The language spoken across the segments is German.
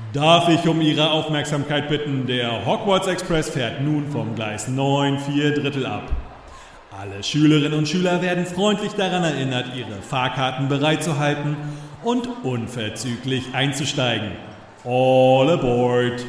Darf ich um Ihre Aufmerksamkeit bitten, der Hogwarts Express fährt nun vom Gleis 9 4/3 ab. Alle Schülerinnen und Schüler werden freundlich daran erinnert, ihre Fahrkarten bereitzuhalten und unverzüglich einzusteigen. All aboard!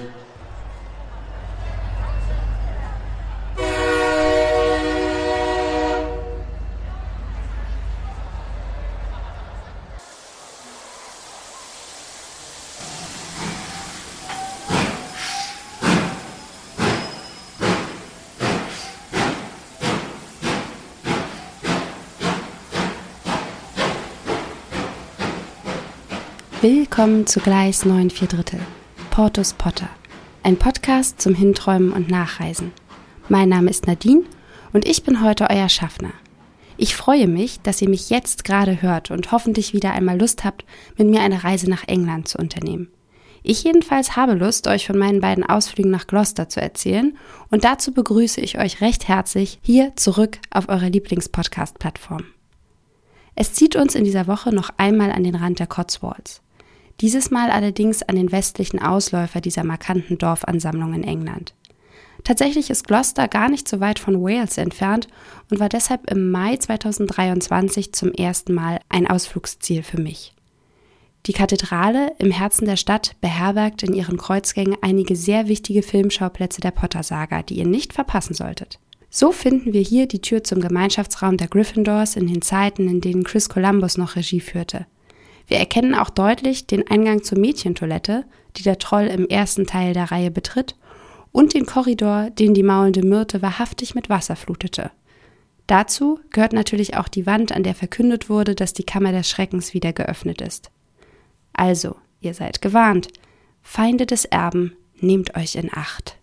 Willkommen zu Gleis 9 4/3, Portus Potter, ein Podcast zum Hinträumen und Nachreisen. Mein Name ist Nadine und ich bin heute euer Schaffner. Ich freue mich, dass ihr mich jetzt gerade hört und hoffentlich wieder einmal Lust habt, mit mir eine Reise nach England zu unternehmen. Ich jedenfalls habe Lust, euch von meinen beiden Ausflügen nach Gloucester zu erzählen und dazu begrüße ich euch recht herzlich hier zurück auf eurer Lieblingspodcast-Plattform. Es zieht uns in dieser Woche noch einmal an den Rand der Cotswolds. Dieses Mal allerdings an den westlichen Ausläufer dieser markanten Dorfansammlung in England. Tatsächlich ist Gloucester gar nicht so weit von Wales entfernt und war deshalb im Mai 2023 zum ersten Mal ein Ausflugsziel für mich. Die Kathedrale im Herzen der Stadt beherbergt in ihren Kreuzgängen einige sehr wichtige Filmschauplätze der Potter-Saga, die ihr nicht verpassen solltet. So finden wir hier die Tür zum Gemeinschaftsraum der Gryffindors in den Zeiten, in denen Chris Columbus noch Regie führte. Wir erkennen auch deutlich den Eingang zur Mädchentoilette, die der Troll im ersten Teil der Reihe betritt, und den Korridor, den die maulende Myrte wahrhaftig mit Wasser flutete. Dazu gehört natürlich auch die Wand, an der verkündet wurde, dass die Kammer des Schreckens wieder geöffnet ist. Also, ihr seid gewarnt. Feinde des Erben, nehmt euch in Acht.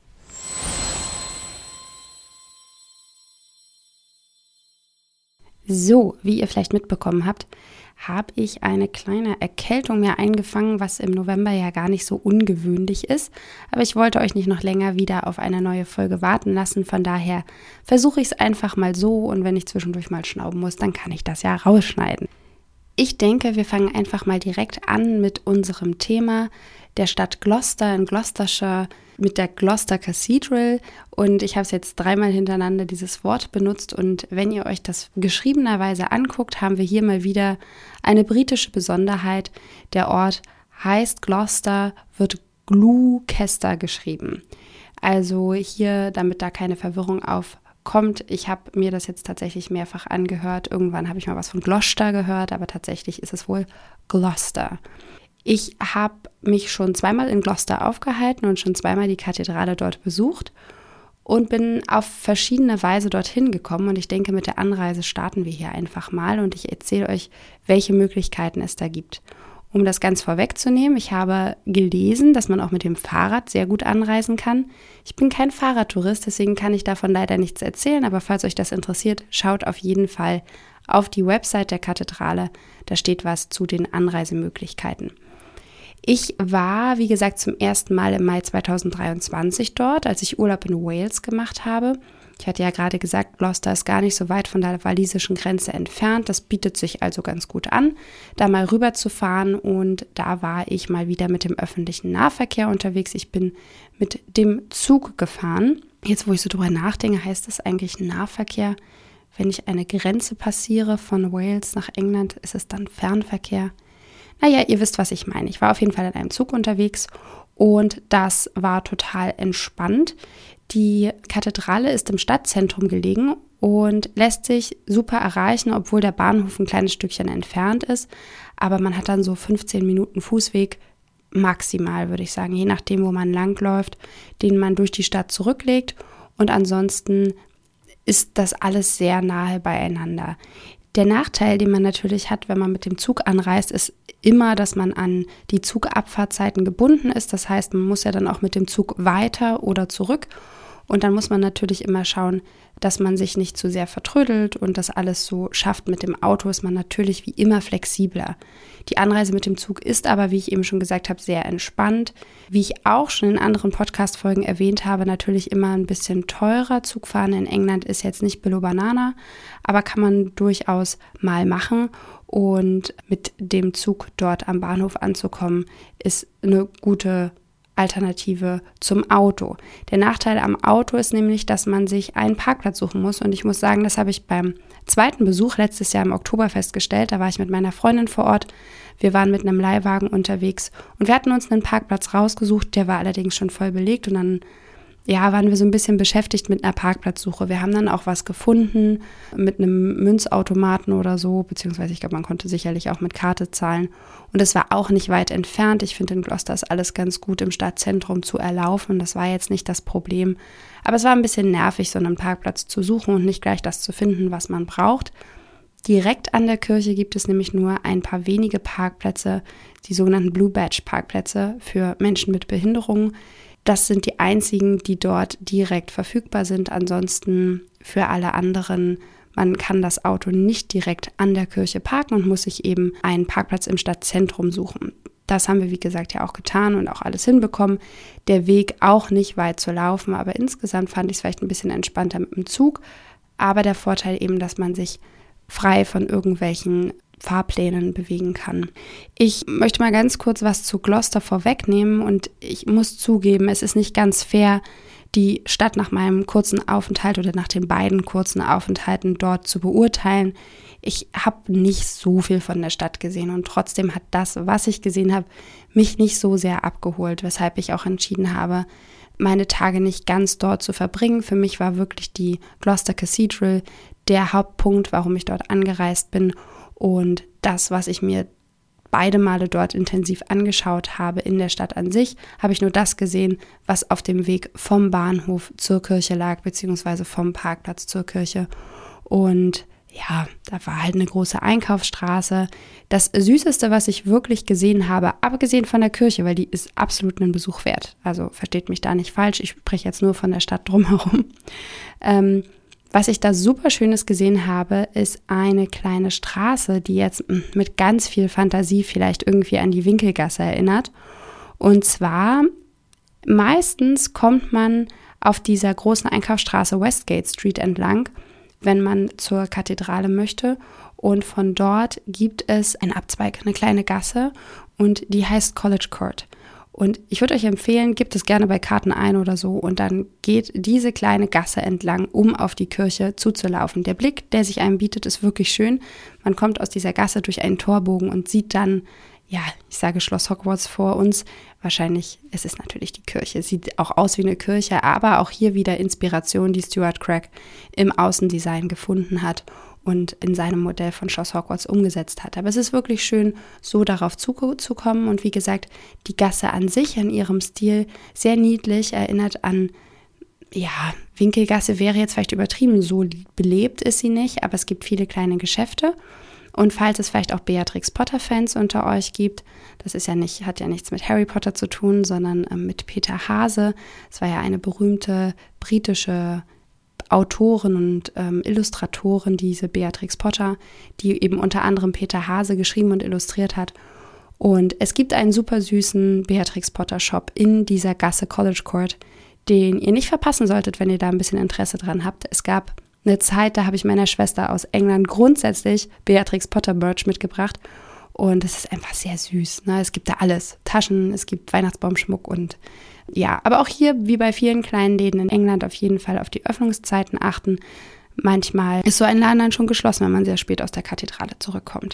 So, wie ihr vielleicht mitbekommen habt, habe ich eine kleine Erkältung mir eingefangen, was im November ja gar nicht so ungewöhnlich ist. Aber ich wollte euch nicht noch länger wieder auf eine neue Folge warten lassen. Von daher versuche ich es einfach mal so und wenn ich zwischendurch mal schnauben muss, dann kann ich das ja rausschneiden. Ich denke, wir fangen einfach mal direkt an mit unserem Thema der Stadt Gloucester in Gloucestershire, mit der Gloucester Cathedral, und ich habe es jetzt 3-mal hintereinander dieses Wort benutzt, und wenn ihr euch das geschriebenerweise anguckt, haben wir hier mal wieder eine britische Besonderheit. Der Ort heißt Gloucester, wird Gloucester geschrieben. Also hier, damit da keine Verwirrung aufkommt, ich habe mir das jetzt tatsächlich mehrfach angehört. Irgendwann habe ich mal was von Gloucester gehört, aber tatsächlich ist es wohl Gloucester. Ich habe mich schon 2-mal in Gloucester aufgehalten und schon 2-mal die Kathedrale dort besucht und bin auf verschiedene Weise dorthin gekommen. Und ich denke, mit der Anreise starten wir hier einfach mal und ich erzähle euch, welche Möglichkeiten es da gibt. Um das ganz vorwegzunehmen, ich habe gelesen, dass man auch mit dem Fahrrad sehr gut anreisen kann. Ich bin kein Fahrradtourist, deswegen kann ich davon leider nichts erzählen, aber falls euch das interessiert, schaut auf jeden Fall auf die Website der Kathedrale. Da steht was zu den Anreisemöglichkeiten. Ich war, wie gesagt, zum ersten Mal im Mai 2023 dort, als ich Urlaub in Wales gemacht habe. Ich hatte ja gerade gesagt, Gloucester ist gar nicht so weit von der walisischen Grenze entfernt. Das bietet sich also ganz gut an, da mal rüber zu fahren. Und da war ich mal wieder mit dem öffentlichen Nahverkehr unterwegs. Ich bin mit dem Zug gefahren. Jetzt, wo ich so drüber nachdenke, heißt das eigentlich Nahverkehr? Wenn ich eine Grenze passiere von Wales nach England, ist es dann Fernverkehr? Naja, ihr wisst, was ich meine. Ich war auf jeden Fall in einem Zug unterwegs und das war total entspannt. Die Kathedrale ist im Stadtzentrum gelegen und lässt sich super erreichen, obwohl der Bahnhof ein kleines Stückchen entfernt ist. Aber man hat dann so 15 Minuten Fußweg maximal, würde ich sagen, je nachdem, wo man langläuft, den man durch die Stadt zurücklegt. Und ansonsten ist das alles sehr nahe beieinander. Der Nachteil, den man natürlich hat, wenn man mit dem Zug anreist, ist immer, dass man an die Zugabfahrtzeiten gebunden ist. Das heißt, man muss ja dann auch mit dem Zug weiter oder zurück. Und dann muss man natürlich immer schauen, dass man sich nicht zu sehr vertrödelt und das alles so schafft. Mit dem Auto ist man natürlich wie immer flexibler. Die Anreise mit dem Zug ist aber, wie ich eben schon gesagt habe, sehr entspannt. Wie ich auch schon in anderen Podcast-Folgen erwähnt habe, natürlich immer ein bisschen teurer. Zugfahren in England ist jetzt nicht Billo Banana, aber kann man durchaus mal machen. Und mit dem Zug dort am Bahnhof anzukommen, ist eine gute Alternative zum Auto. Der Nachteil am Auto ist nämlich, dass man sich einen Parkplatz suchen muss. Und ich muss sagen, das habe ich beim zweiten Besuch letztes Jahr im Oktober festgestellt. Da war ich mit meiner Freundin vor Ort. Wir waren mit einem Leihwagen unterwegs und wir hatten uns einen Parkplatz rausgesucht. Der war allerdings schon voll belegt und dann waren wir so ein bisschen beschäftigt mit einer Parkplatzsuche. Wir haben dann auch was gefunden mit einem Münzautomaten oder so, beziehungsweise ich glaube, man konnte sicherlich auch mit Karte zahlen. Und es war auch nicht weit entfernt. Ich finde, in Gloucester ist alles ganz gut im Stadtzentrum zu erlaufen. Das war jetzt nicht das Problem. Aber es war ein bisschen nervig, so einen Parkplatz zu suchen und nicht gleich das zu finden, was man braucht. Direkt an der Kirche gibt es nämlich nur ein paar wenige Parkplätze, die sogenannten Blue Badge Parkplätze für Menschen mit Behinderungen. Das sind die einzigen, die dort direkt verfügbar sind. Ansonsten für alle anderen, man kann das Auto nicht direkt an der Kirche parken und muss sich eben einen Parkplatz im Stadtzentrum suchen. Das haben wir, wie gesagt, ja auch getan und auch alles hinbekommen. Der Weg auch nicht weit zu laufen, aber insgesamt fand ich es vielleicht ein bisschen entspannter mit dem Zug. Aber der Vorteil eben, dass man sich frei von irgendwelchen Fahrplänen bewegen kann. Ich möchte mal ganz kurz was zu Gloucester vorwegnehmen und ich muss zugeben, es ist nicht ganz fair, die Stadt nach meinem kurzen Aufenthalt oder nach den beiden kurzen Aufenthalten dort zu beurteilen. Ich habe nicht so viel von der Stadt gesehen und trotzdem hat das, was ich gesehen habe, mich nicht so sehr abgeholt, weshalb ich auch entschieden habe, meine Tage nicht ganz dort zu verbringen. Für mich war wirklich die Gloucester Cathedral der Hauptpunkt, warum ich dort angereist bin. Und das, was ich mir beide Male dort intensiv angeschaut habe in der Stadt an sich, habe ich nur das gesehen, was auf dem Weg vom Bahnhof zur Kirche lag, beziehungsweise vom Parkplatz zur Kirche. Und ja, da war halt eine große Einkaufsstraße. Das Süßeste, was ich wirklich gesehen habe, abgesehen von der Kirche, weil die ist absolut einen Besuch wert. Also versteht mich da nicht falsch, ich spreche jetzt nur von der Stadt drumherum. Was ich da super Schönes gesehen habe, ist eine kleine Straße, die jetzt mit ganz viel Fantasie vielleicht irgendwie an die Winkelgasse erinnert. Und zwar, meistens kommt man auf dieser großen Einkaufsstraße Westgate Street entlang, wenn man zur Kathedrale möchte. Und von dort gibt es einen Abzweig, eine kleine Gasse und die heißt College Court. Und ich würde euch empfehlen, gebt es gerne bei Karten ein oder so und dann geht diese kleine Gasse entlang, um auf die Kirche zuzulaufen. Der Blick, der sich einem bietet, ist wirklich schön. Man kommt aus dieser Gasse durch einen Torbogen und sieht dann, ja, ich sage Schloss Hogwarts vor uns. Wahrscheinlich, es ist natürlich die Kirche. Sieht auch aus wie eine Kirche, aber auch hier wieder Inspiration, die Stuart Craig im Außendesign gefunden hat und in seinem Modell von Schloss Hogwarts umgesetzt hat. Aber es ist wirklich schön, so darauf zuzukommen. Und wie gesagt, die Gasse an sich, an ihrem Stil, sehr niedlich, erinnert an, ja, Winkelgasse wäre jetzt vielleicht übertrieben, so belebt ist sie nicht, aber es gibt viele kleine Geschäfte. Und falls es vielleicht auch Beatrix Potter-Fans unter euch gibt, das ist ja nicht, hat ja nichts mit Harry Potter zu tun, sondern mit Peter Hase. Es war ja eine berühmte britische Autorin und Illustratorin, diese Beatrix Potter, die eben unter anderem Peter Hase geschrieben und illustriert hat. Und es gibt einen super süßen Beatrix Potter Shop in dieser Gasse College Court, den ihr nicht verpassen solltet, wenn ihr da ein bisschen Interesse dran habt. Es gab eine Zeit, da habe ich meiner Schwester aus England grundsätzlich Beatrix Potter Merch mitgebracht und es ist einfach sehr süß. Ne? Es gibt da alles, Taschen, es gibt Weihnachtsbaumschmuck und ja, aber auch hier, wie bei vielen kleinen Läden in England, auf jeden Fall auf die Öffnungszeiten achten. Manchmal ist so ein Laden dann schon geschlossen, wenn man sehr spät aus der Kathedrale zurückkommt.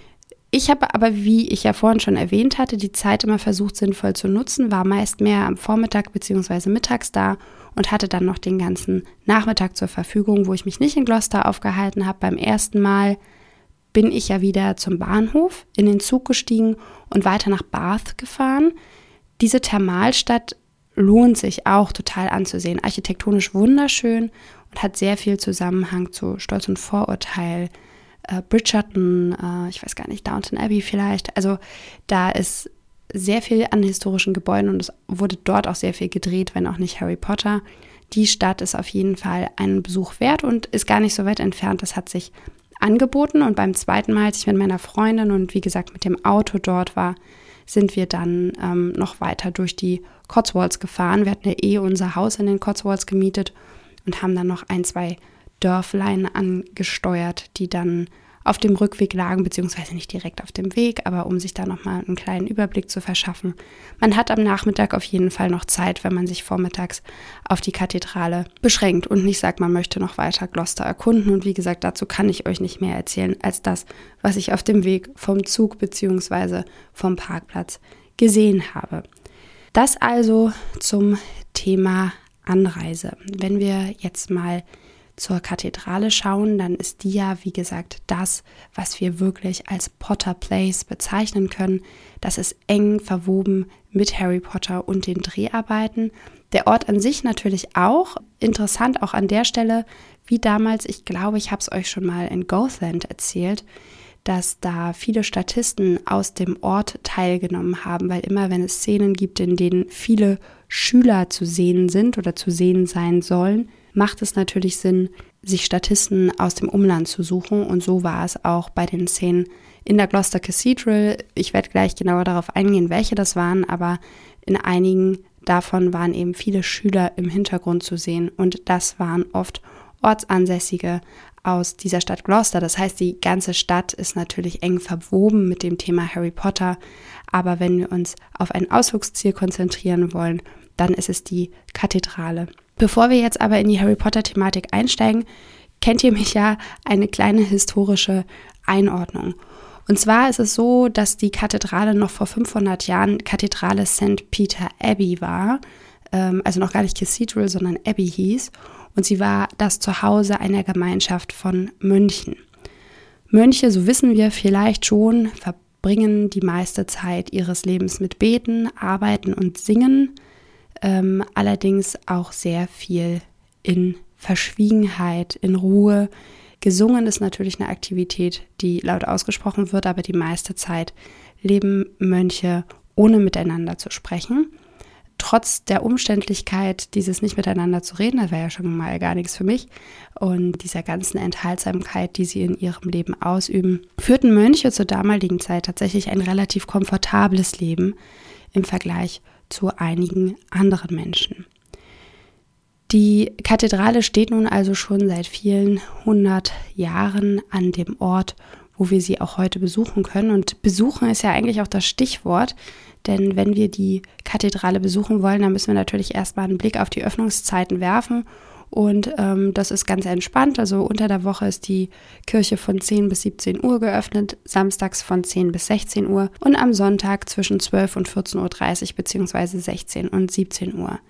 Ich habe aber, wie ich ja vorhin schon erwähnt hatte, die Zeit immer versucht sinnvoll zu nutzen, war meist mehr am Vormittag bzw. mittags da und hatte dann noch den ganzen Nachmittag zur Verfügung, wo ich mich nicht in Gloucester aufgehalten habe. Beim ersten Mal bin ich ja wieder zum Bahnhof, in den Zug gestiegen und weiter nach Bath gefahren. Diese Thermalstadt lohnt sich auch total anzusehen. Architektonisch wunderschön und hat sehr viel Zusammenhang zu Stolz und Vorurteil, Bridgerton, ich weiß gar nicht, Downton Abbey vielleicht. Also da ist sehr viel an historischen Gebäuden und es wurde dort auch sehr viel gedreht, wenn auch nicht Harry Potter. Die Stadt ist auf jeden Fall einen Besuch wert und ist gar nicht so weit entfernt. Das hat sich angeboten und beim zweiten Mal, als ich mit meiner Freundin und wie gesagt mit dem Auto dort war, sind wir dann noch weiter durch die Cotswolds gefahren. Wir hatten ja unser Haus in den Cotswolds gemietet und haben dann noch 1, 2 Dörflein angesteuert, die dann auf dem Rückweg lagen, beziehungsweise nicht direkt auf dem Weg, aber um sich da nochmal einen kleinen Überblick zu verschaffen. Man hat am Nachmittag auf jeden Fall noch Zeit, wenn man sich vormittags auf die Kathedrale beschränkt und nicht sagt, man möchte noch weiter Gloucester erkunden. Und wie gesagt, dazu kann ich euch nicht mehr erzählen als das, was ich auf dem Weg vom Zug beziehungsweise vom Parkplatz gesehen habe. Das also zum Thema Anreise. Wenn wir jetzt mal zur Kathedrale schauen, dann ist die ja, wie gesagt, das, was wir wirklich als Potter Place bezeichnen können. Das ist eng verwoben mit Harry Potter und den Dreharbeiten. Der Ort an sich natürlich auch. Interessant auch an der Stelle, wie damals, ich glaube, ich habe es euch schon mal in Gothland erzählt, dass da viele Statisten aus dem Ort teilgenommen haben, weil immer, wenn es Szenen gibt, in denen viele Schüler zu sehen sind oder zu sehen sein sollen, macht es natürlich Sinn, sich Statisten aus dem Umland zu suchen. Und so war es auch bei den Szenen in der Gloucester Cathedral. Ich werde gleich genauer darauf eingehen, welche das waren, aber in einigen davon waren eben viele Schüler im Hintergrund zu sehen. Und das waren oft Ortsansässige aus dieser Stadt Gloucester. Das heißt, die ganze Stadt ist natürlich eng verwoben mit dem Thema Harry Potter. Aber wenn wir uns auf ein Ausflugsziel konzentrieren wollen, dann ist es die Kathedrale. Bevor wir jetzt aber in die Harry Potter-Thematik einsteigen, kennt ihr mich ja eine kleine historische Einordnung. Und zwar ist es so, dass die Kathedrale noch vor 500 Jahren Kathedrale St. Peter Abbey war, also noch gar nicht Cathedral, sondern Abbey hieß. Und sie war das Zuhause einer Gemeinschaft von Mönchen. Mönche, so wissen wir vielleicht schon, verbringen die meiste Zeit ihres Lebens mit Beten, Arbeiten und Singen. Allerdings auch sehr viel in Verschwiegenheit, in Ruhe. Gesungen ist natürlich eine Aktivität, die laut ausgesprochen wird, aber die meiste Zeit leben Mönche ohne miteinander zu sprechen. Trotz der Umständlichkeit, dieses nicht miteinander zu reden, das war ja schon mal gar nichts für mich, und dieser ganzen Enthaltsamkeit, die sie in ihrem Leben ausüben, führten Mönche zur damaligen Zeit tatsächlich ein relativ komfortables Leben im Vergleich zu einigen anderen Menschen. Die Kathedrale steht nun also schon seit vielen 100 Jahren an dem Ort, wo wir sie auch heute besuchen können. Und besuchen ist ja eigentlich auch das Stichwort, denn wenn wir die Kathedrale besuchen wollen, dann müssen wir natürlich erstmal einen Blick auf die Öffnungszeiten werfen. Und das ist ganz entspannt. Also unter der Woche ist die Kirche von 10 bis 17 Uhr geöffnet, samstags von 10 bis 16 Uhr und am Sonntag zwischen 12 und 14.30 Uhr beziehungsweise 16 und 17 Uhr.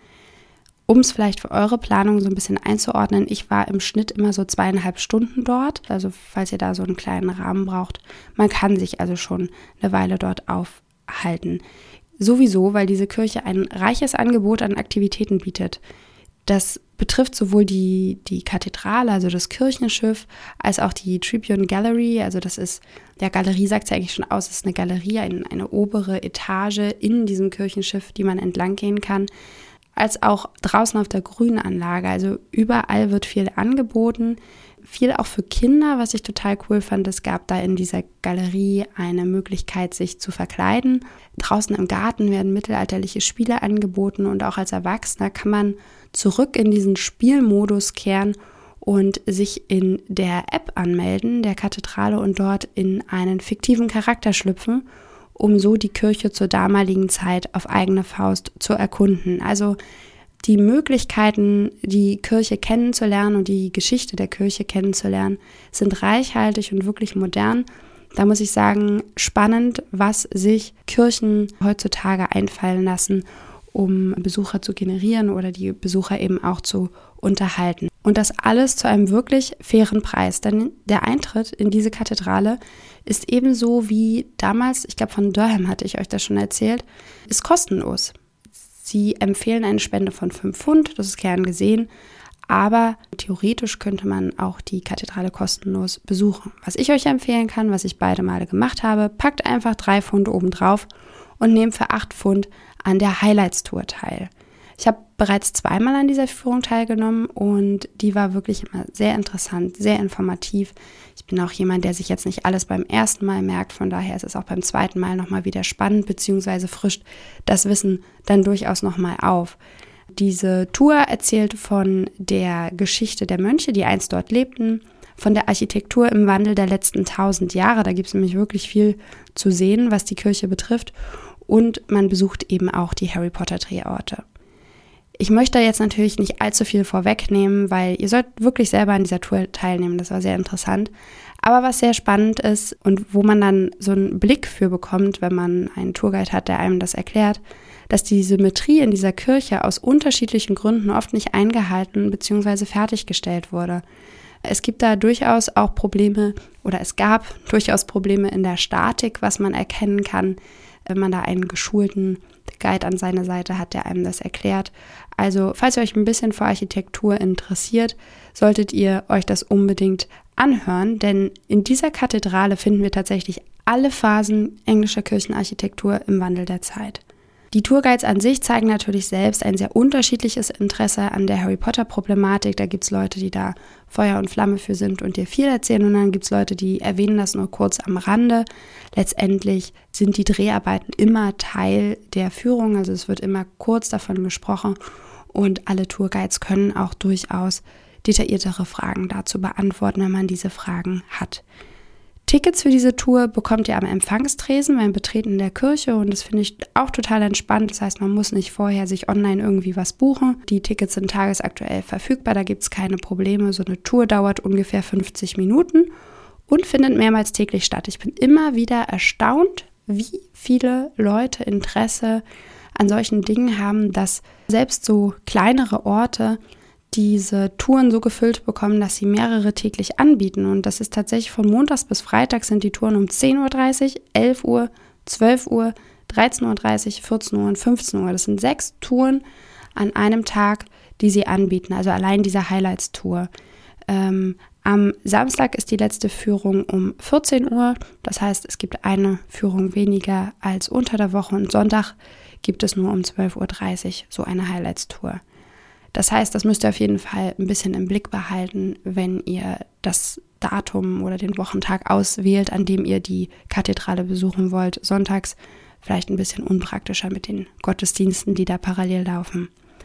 Um es vielleicht für eure Planung so ein bisschen einzuordnen, ich war im Schnitt immer so 2,5 Stunden dort. Also falls ihr da so einen kleinen Rahmen braucht, man kann sich also schon eine Weile dort aufhalten. Sowieso, weil diese Kirche ein reiches Angebot an Aktivitäten bietet. Das betrifft sowohl die Kathedrale, also das Kirchenschiff, als auch die Tribune Gallery. Also das ist, der Galerie sagt es ja eigentlich schon aus, es ist eine Galerie, eine obere Etage in diesem Kirchenschiff, die man entlang gehen kann, als auch draußen auf der Grünanlage. Also überall wird viel angeboten, viel auch für Kinder, was ich total cool fand. Es gab da in dieser Galerie eine Möglichkeit, sich zu verkleiden. Draußen im Garten werden mittelalterliche Spiele angeboten und auch als Erwachsener kann man zurück in diesen Spielmodus kehren und sich in der App anmelden, der Kathedrale, und dort in einen fiktiven Charakter schlüpfen, um so die Kirche zur damaligen Zeit auf eigene Faust zu erkunden. Also die Möglichkeiten, die Kirche kennenzulernen und die Geschichte der Kirche kennenzulernen, sind reichhaltig und wirklich modern. Da muss ich sagen, spannend, was sich Kirchen heutzutage einfallen lassen, um Besucher zu generieren oder die Besucher eben auch zu unterhalten. Und das alles zu einem wirklich fairen Preis. Denn der Eintritt in diese Kathedrale ist ebenso wie damals, ich glaube von Durham hatte ich euch das schon erzählt, ist kostenlos. Sie empfehlen eine Spende von 5 Pfund, das ist gern gesehen, aber theoretisch könnte man auch die Kathedrale kostenlos besuchen. Was ich euch empfehlen kann, was ich beide Male gemacht habe, packt einfach 3 Pfund oben drauf und nehmt für 8 Pfund an der Highlights-Tour teil. Ich habe bereits 2-mal an dieser Führung teilgenommen und die war wirklich immer sehr interessant, sehr informativ. Ich bin auch jemand, der sich jetzt nicht alles beim ersten Mal merkt, von daher ist es auch beim zweiten Mal nochmal wieder spannend, beziehungsweise frischt das Wissen dann durchaus nochmal auf. Diese Tour erzählt von der Geschichte der Mönche, die einst dort lebten, von der Architektur im Wandel der letzten 1000 Jahre. Da gibt es nämlich wirklich viel zu sehen, was die Kirche betrifft. Und man besucht eben auch die Harry Potter Drehorte. Ich möchte jetzt natürlich nicht allzu viel vorwegnehmen, weil ihr sollt wirklich selber an dieser Tour teilnehmen. Das war sehr interessant. Aber was sehr spannend ist und wo man dann so einen Blick für bekommt, wenn man einen Tourguide hat, der einem das erklärt, dass die Symmetrie in dieser Kirche aus unterschiedlichen Gründen oft nicht eingehalten bzw. fertiggestellt wurde. Es gibt da durchaus auch Probleme oder es gab durchaus Probleme in der Statik, was man erkennen kann, wenn man da einen geschulten Guide an seiner Seite hat, der einem das erklärt. Also, falls ihr euch ein bisschen für Architektur interessiert, solltet ihr euch das unbedingt anhören, denn in dieser Kathedrale finden wir tatsächlich alle Phasen englischer Kirchenarchitektur im Wandel der Zeit. Die Tourguides an sich zeigen natürlich selbst ein sehr unterschiedliches Interesse an der Harry-Potter-Problematik. Da gibt es Leute, die da Feuer und Flamme für sind und dir viel erzählen, und dann gibt es Leute, die erwähnen das nur kurz am Rande. Letztendlich sind die Dreharbeiten immer Teil der Führung, also es wird immer kurz davon gesprochen, und alle Tourguides können auch durchaus detailliertere Fragen dazu beantworten, wenn man diese Fragen hat. Tickets für diese Tour bekommt ihr am Empfangstresen beim Betreten der Kirche, und das finde ich auch total entspannt. Das heißt, man muss nicht vorher sich online irgendwie was buchen. Die Tickets sind tagesaktuell verfügbar, da gibt es keine Probleme. So eine Tour dauert ungefähr 50 Minuten und findet mehrmals täglich statt. Ich bin immer wieder erstaunt, wie viele Leute Interesse an solchen Dingen haben, dass selbst so kleinere Orte diese Touren so gefüllt bekommen, dass sie mehrere täglich anbieten. Und das ist tatsächlich von montags bis freitags sind die Touren um 10:30 Uhr, 11 Uhr, 12 Uhr, 13:30 Uhr, 14 Uhr und 15 Uhr. Das sind 6 Touren an einem Tag, die sie anbieten. Also allein diese Highlights-Tour. Am Samstag ist die letzte Führung um 14 Uhr. Das heißt, es gibt eine Führung weniger als unter der Woche. Und Sonntag gibt es nur um 12:30 Uhr so eine Highlights-Tour. Das heißt, das müsst ihr auf jeden Fall ein bisschen im Blick behalten, wenn ihr das Datum oder den Wochentag auswählt, an dem ihr die Kathedrale besuchen wollt. Sonntags vielleicht ein bisschen unpraktischer mit den Gottesdiensten, die da parallel laufen.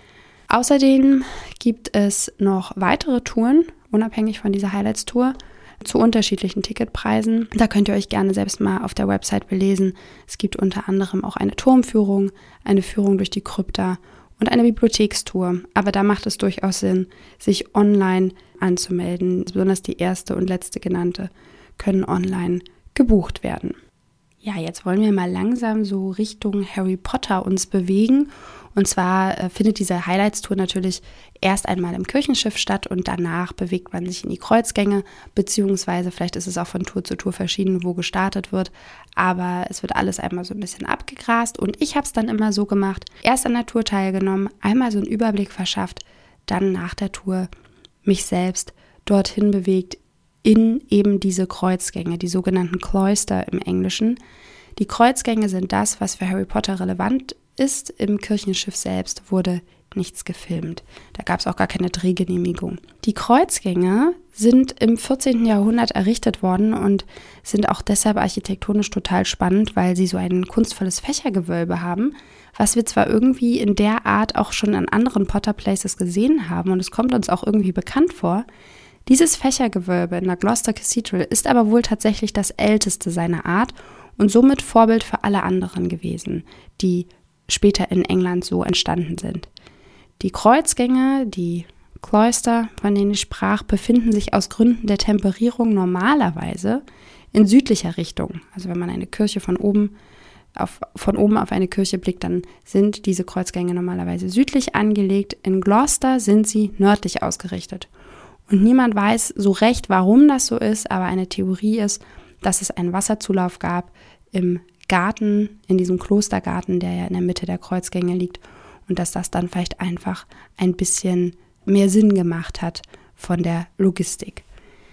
Außerdem gibt es noch weitere Touren, unabhängig von dieser Highlights-Tour, zu unterschiedlichen Ticketpreisen. Da könnt ihr euch gerne selbst mal auf der Website belesen. Es gibt unter anderem auch eine Turmführung, eine Führung durch die Krypta und eine Bibliothekstour. Aber da macht es durchaus Sinn, sich online anzumelden. Besonders die erste und letzte genannte können online gebucht werden. Ja, jetzt wollen wir mal langsam so Richtung Harry Potter uns bewegen. Und zwar findet diese Highlights-Tour natürlich erst einmal im Kirchenschiff statt und danach bewegt man sich in die Kreuzgänge, beziehungsweise vielleicht ist es auch von Tour zu Tour verschieden, wo gestartet wird, aber es wird alles einmal so ein bisschen abgegrast, und ich habe es dann immer so gemacht, erst an der Tour teilgenommen, einmal so einen Überblick verschafft, dann nach der Tour mich selbst dorthin bewegt in eben diese Kreuzgänge, die sogenannten Cloister im Englischen. Die Kreuzgänge sind das, was für Harry Potter relevant ist. Im Kirchenschiff selbst wurde nichts gefilmt. Da gab es auch gar keine Drehgenehmigung. Die Kreuzgänge sind im 14. Jahrhundert errichtet worden und sind auch deshalb architektonisch total spannend, weil sie so ein kunstvolles Fächergewölbe haben, was wir zwar irgendwie in der Art auch schon an anderen Potter Places gesehen haben, und es kommt uns auch irgendwie bekannt vor. Dieses Fächergewölbe in der Gloucester Cathedral ist aber wohl tatsächlich das älteste seiner Art und somit Vorbild für alle anderen gewesen, die später in England so entstanden sind. Die Kreuzgänge, die Cloister, von denen ich sprach, befinden sich aus Gründen der Temperierung normalerweise in südlicher Richtung. Also wenn man eine Kirche von oben auf eine Kirche blickt, dann sind diese Kreuzgänge normalerweise südlich angelegt. In Gloucester sind sie nördlich ausgerichtet. Und niemand weiß so recht, warum das so ist, aber eine Theorie ist, dass es einen Wasserzulauf gab im Garten, in diesem Klostergarten, der ja in der Mitte der Kreuzgänge liegt, und dass das dann vielleicht einfach ein bisschen mehr Sinn gemacht hat von der Logistik.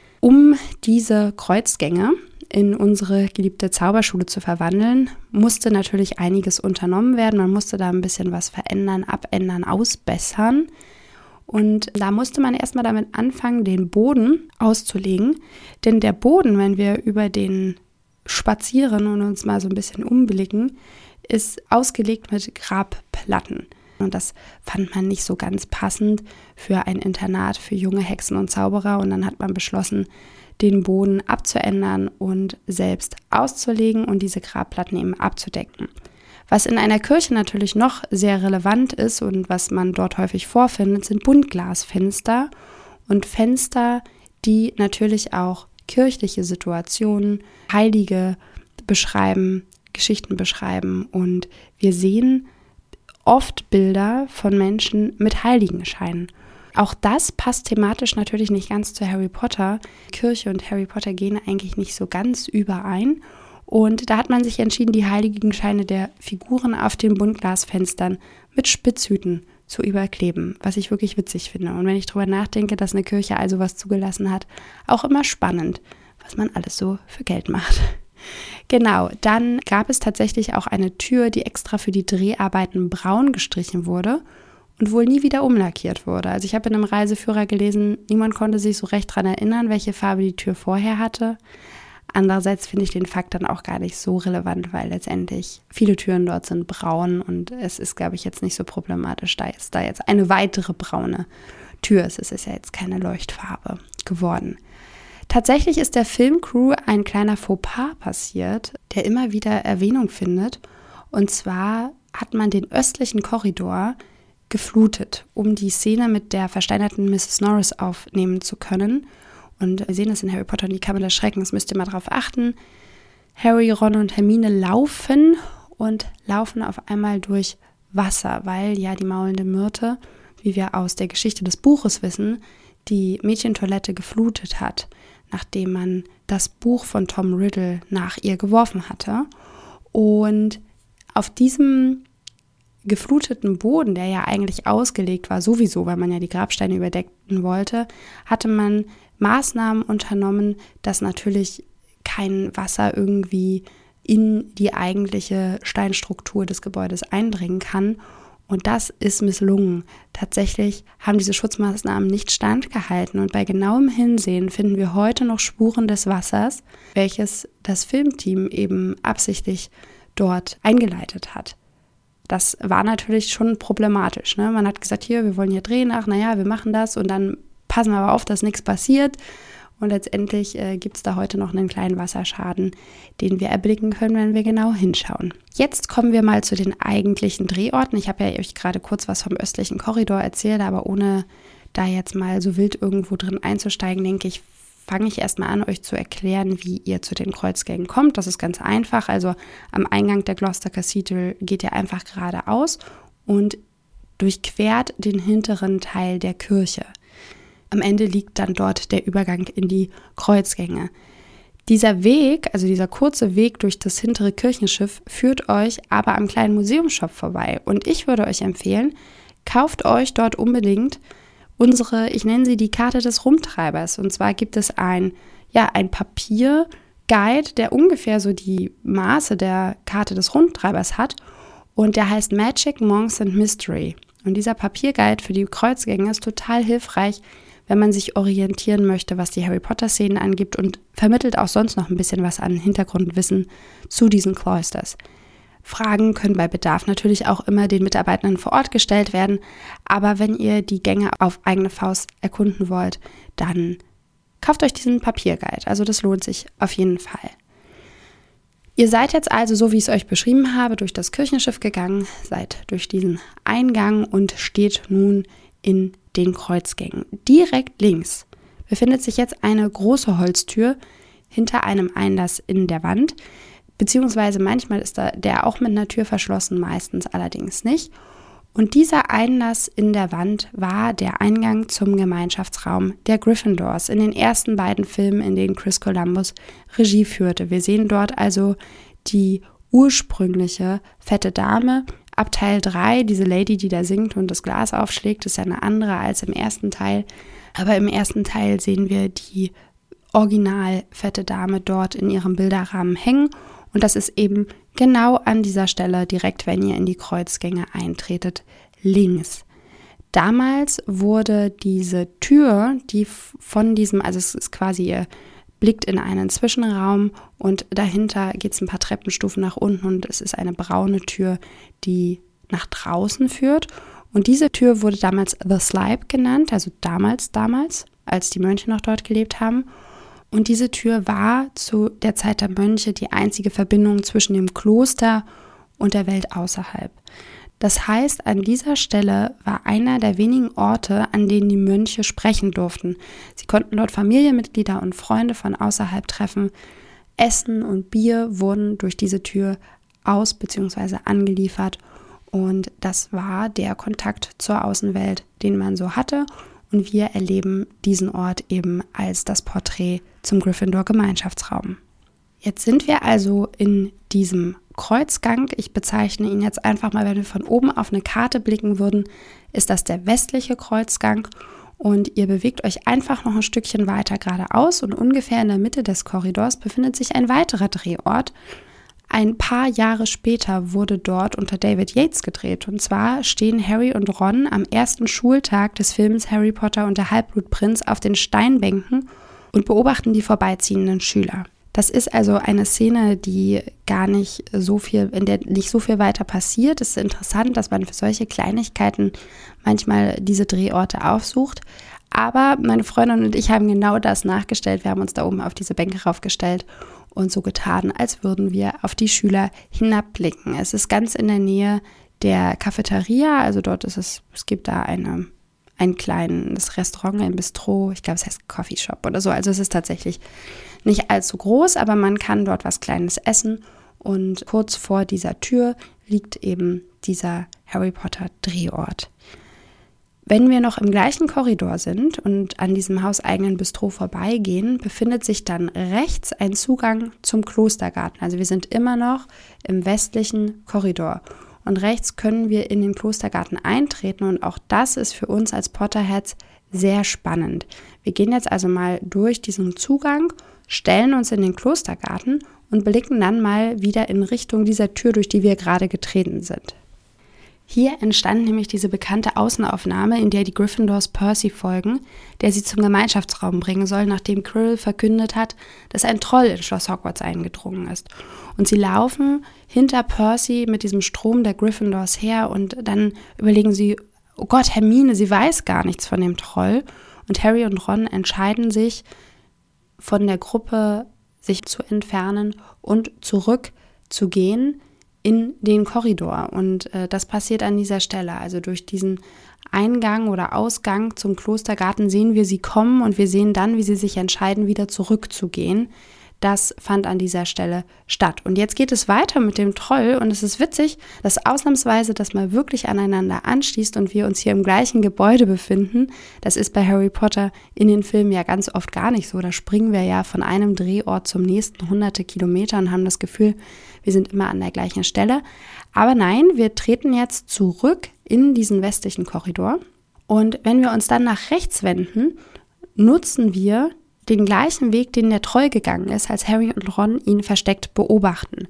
Um diese Kreuzgänge in unsere geliebte Zauberschule zu verwandeln, musste natürlich einiges unternommen werden. Man musste da ein bisschen was verändern, abändern, ausbessern. Und da musste man erstmal damit anfangen, den Boden auszulegen. Denn der Boden, wenn wir über den spazieren und uns mal so ein bisschen umblicken, ist ausgelegt mit Grabplatten. Und das fand man nicht so ganz passend für ein Internat für junge Hexen und Zauberer. Und dann hat man beschlossen, den Boden abzuändern und selbst auszulegen und diese Grabplatten eben abzudecken. Was in einer Kirche natürlich noch sehr relevant ist und was man dort häufig vorfindet, sind Buntglasfenster und Fenster, die natürlich auch kirchliche Situationen, Heilige beschreiben, Geschichten beschreiben. Und wir sehen oft Bilder von Menschen mit Heiligenscheinen. Auch das passt thematisch natürlich nicht ganz zu Harry Potter. Kirche und Harry Potter gehen eigentlich nicht so ganz überein. Und da hat man sich entschieden, die Heiligenscheine der Figuren auf den Buntglasfenstern mit Spitzhüten zu überkleben, was ich wirklich witzig finde. Und wenn ich drüber nachdenke, dass eine Kirche also was zugelassen hat, auch immer spannend, was man alles so für Geld macht. Genau, dann gab es tatsächlich auch eine Tür, die extra für die Dreharbeiten braun gestrichen wurde und wohl nie wieder umlackiert wurde. Also ich habe in einem Reiseführer gelesen, niemand konnte sich so recht daran erinnern, welche Farbe die Tür vorher hatte. Andererseits finde ich den Fakt dann auch gar nicht so relevant, weil letztendlich viele Türen dort sind braun und es ist, glaube ich, jetzt nicht so problematisch, da jetzt eine weitere braune Tür ist. Es ist ja jetzt keine Leuchtfarbe geworden. Tatsächlich ist der Filmcrew ein kleiner Fauxpas passiert, der immer wieder Erwähnung findet. Und zwar hat man den östlichen Korridor geflutet, um die Szene mit der versteinerten Mrs. Norris aufnehmen zu können. Und wir sehen das in Harry Potter und die Kammer des Schreckens, müsst ihr mal drauf achten. Harry, Ron und Hermine laufen auf einmal durch Wasser, weil ja die maulende Myrte, wie wir aus der Geschichte des Buches wissen, die Mädchentoilette geflutet hat, nachdem man das Buch von Tom Riddle nach ihr geworfen hatte. Und auf diesem gefluteten Boden, der ja eigentlich ausgelegt war, sowieso, weil man ja die Grabsteine überdecken wollte, hatte man Maßnahmen unternommen, dass natürlich kein Wasser irgendwie in die eigentliche Steinstruktur des Gebäudes eindringen kann. Und das ist misslungen. Tatsächlich haben diese Schutzmaßnahmen nicht standgehalten. Und bei genauem Hinsehen finden wir heute noch Spuren des Wassers, welches das Filmteam eben absichtlich dort eingeleitet hat. Das war natürlich schon problematisch, ne? Man hat gesagt, hier, wir wollen hier drehen, wir machen das und dann passen wir aber auf, dass nichts passiert. Und letztendlich gibt es da heute noch einen kleinen Wasserschaden, den wir erblicken können, wenn wir genau hinschauen. Jetzt kommen wir mal zu den eigentlichen Drehorten. Ich habe ja euch gerade kurz was vom östlichen Korridor erzählt, aber ohne da jetzt mal so wild irgendwo drin einzusteigen, denke ich, fange ich erstmal an, euch zu erklären, wie ihr zu den Kreuzgängen kommt. Das ist ganz einfach. Also am Eingang der Gloucester Cathedral geht ihr einfach geradeaus und durchquert den hinteren Teil der Kirche. Am Ende liegt dann dort der Übergang in die Kreuzgänge. Dieser Weg, also dieser kurze Weg durch das hintere Kirchenschiff, führt euch aber am kleinen Museumsshop vorbei. Und ich würde euch empfehlen, kauft euch dort unbedingt ich nenne sie die Karte des Rumtreibers. Und zwar gibt es ein Papierguide, der ungefähr so die Maße der Karte des Rumtreibers hat. Und der heißt Magic, Monks and Mystery. Und dieser Papierguide für die Kreuzgänge ist total hilfreich, wenn man sich orientieren möchte, was die Harry Potter-Szenen angibt und vermittelt auch sonst noch ein bisschen was an Hintergrundwissen zu diesen Cloisters. Fragen können bei Bedarf natürlich auch immer den Mitarbeitenden vor Ort gestellt werden, aber wenn ihr die Gänge auf eigene Faust erkunden wollt, dann kauft euch diesen Papierguide. Also das lohnt sich auf jeden Fall. Ihr seid jetzt also, so wie ich es euch beschrieben habe, durch das Kirchenschiff gegangen, seid durch diesen Eingang und steht nun in den Kreuzgängen. Direkt links befindet sich jetzt eine große Holztür hinter einem Einlass in der Wand, beziehungsweise manchmal ist der auch mit einer Tür verschlossen, meistens allerdings nicht. Und dieser Einlass in der Wand war der Eingang zum Gemeinschaftsraum der Gryffindors in den ersten beiden Filmen, in denen Chris Columbus Regie führte. Wir sehen dort also die ursprüngliche fette Dame. Ab Teil 3, diese Lady, die da singt und das Glas aufschlägt, ist eine andere als im ersten Teil. Aber im ersten Teil sehen wir die original fette Dame dort in ihrem Bilderrahmen hängen. Und das ist eben genau an dieser Stelle, direkt wenn ihr in die Kreuzgänge eintretet, links. Damals wurde diese Tür, die von diesem, also es ist quasi, ihr blickt in einen Zwischenraum und dahinter geht es ein paar Treppenstufen nach unten und es ist eine braune Tür, die nach draußen führt. Und diese Tür wurde damals The Slype genannt, also damals, als die Mönche noch dort gelebt haben. Und diese Tür war zu der Zeit der Mönche die einzige Verbindung zwischen dem Kloster und der Welt außerhalb. Das heißt, an dieser Stelle war einer der wenigen Orte, an denen die Mönche sprechen durften. Sie konnten dort Familienmitglieder und Freunde von außerhalb treffen. Essen und Bier wurden durch diese Tür aus- bzw. angeliefert. Und das war der Kontakt zur Außenwelt, den man so hatte. Und wir erleben diesen Ort eben als das Porträt zum Gryffindor-Gemeinschaftsraum. Jetzt sind wir also in diesem Kreuzgang. Ich bezeichne ihn jetzt einfach mal, wenn wir von oben auf eine Karte blicken würden, ist das der westliche Kreuzgang. Und ihr bewegt euch einfach noch ein Stückchen weiter geradeaus und ungefähr in der Mitte des Korridors befindet sich ein weiterer Drehort. Ein paar Jahre später wurde dort unter David Yates gedreht. Und zwar stehen Harry und Ron am ersten Schultag des Films Harry Potter und der Halbblutprinz auf den Steinbänken und beobachten die vorbeiziehenden Schüler. Das ist also eine Szene, die gar nicht so viel, in der nicht so viel weiter passiert. Es ist interessant, dass man für solche Kleinigkeiten manchmal diese Drehorte aufsucht. Aber meine Freundin und ich haben genau das nachgestellt. Wir haben uns da oben auf diese Bänke raufgestellt und so getan, als würden wir auf die Schüler hinabblicken. Es ist ganz in der Nähe der Cafeteria, also dort ist es gibt da ein kleines Restaurant, ein Bistro, ich glaube es heißt Coffee Shop oder so. Also es ist tatsächlich nicht allzu groß, aber man kann dort was Kleines essen und kurz vor dieser Tür liegt eben dieser Harry Potter Drehort. Wenn wir noch im gleichen Korridor sind und an diesem hauseigenen Bistro vorbeigehen, befindet sich dann rechts ein Zugang zum Klostergarten. Also wir sind immer noch im westlichen Korridor. Und rechts können wir in den Klostergarten eintreten und auch das ist für uns als Potterheads sehr spannend. Wir gehen jetzt also mal durch diesen Zugang, stellen uns in den Klostergarten und blicken dann mal wieder in Richtung dieser Tür, durch die wir gerade getreten sind. Hier entstand nämlich diese bekannte Außenaufnahme, in der die Gryffindors Percy folgen, der sie zum Gemeinschaftsraum bringen soll, nachdem Quirrell verkündet hat, dass ein Troll in Schloss Hogwarts eingedrungen ist. Und sie laufen hinter Percy mit diesem Strom der Gryffindors her und dann überlegen sie, oh Gott, Hermine, sie weiß gar nichts von dem Troll. Und Harry und Ron entscheiden sich, von der Gruppe sich zu entfernen und zurückzugehen in den Korridor. Und das passiert an dieser Stelle. Also durch diesen Eingang oder Ausgang zum Klostergarten sehen wir sie kommen und wir sehen dann, wie sie sich entscheiden, wieder zurückzugehen. Das fand an dieser Stelle statt. Und jetzt geht es weiter mit dem Troll und es ist witzig, dass ausnahmsweise das mal wirklich aneinander anschließt und wir uns hier im gleichen Gebäude befinden. Das ist bei Harry Potter in den Filmen ja ganz oft gar nicht so. Da springen wir ja von einem Drehort zum nächsten hunderte Kilometer und haben das Gefühl, wir sind immer an der gleichen Stelle. Aber nein, wir treten jetzt zurück in diesen westlichen Korridor. Und wenn wir uns dann nach rechts wenden, nutzen wir den gleichen Weg, den der Troll gegangen ist, als Harry und Ron ihn versteckt beobachten.